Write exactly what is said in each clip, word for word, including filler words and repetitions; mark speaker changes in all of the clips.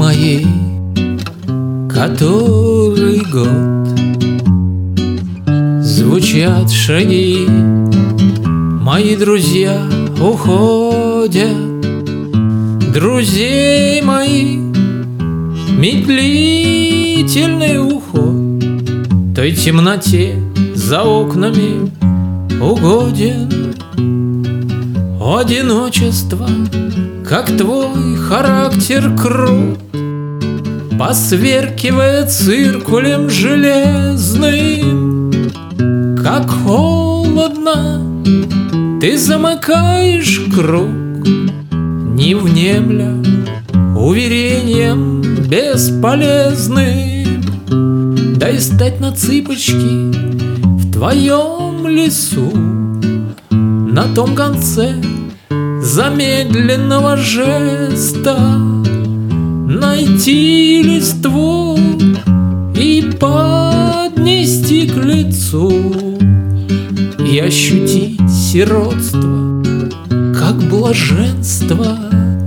Speaker 1: моей который год звучат шаги, мои друзья уходят, друзей моих медлительный уход той темноте за окнами угоден. Одиночество, как твой характер крут, посверкивая циркулем железным, как холодно ты замыкаешь круг, не внемля уверением бесполезным. Дай стать на цыпочки в твоем лесу, на том конце замедленного жеста найти листву и поднести к лицу, и ощутить сиротство, как блаженство.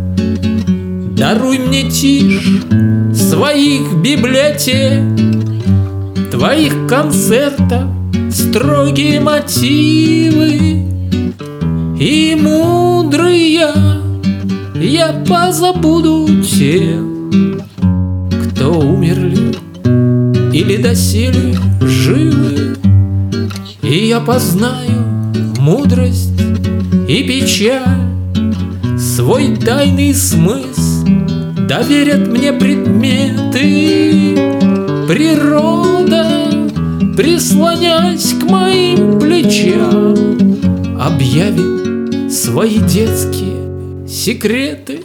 Speaker 1: Даруй мне тишь своих библиотек, твоих концертов строгие мотивы, и мудрый я, я позабуду тех, кто умерли или доселе живы, и я познаю мудрость и печаль, свой тайный смысл доверят мне предметы. Природа, прислонясь к моим плечам, объявит свои детские секреты.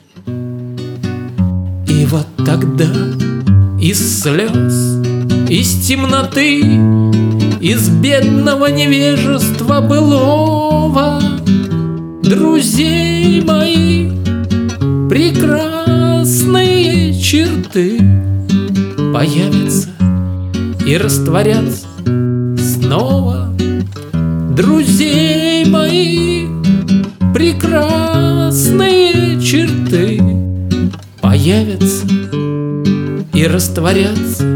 Speaker 1: И вот тогда из слез, из темноты, из бедного невежества былого, друзей моих прекрасные черты появятся и растворятся снова. Друзей моих прекрасные черты появятся и растворятся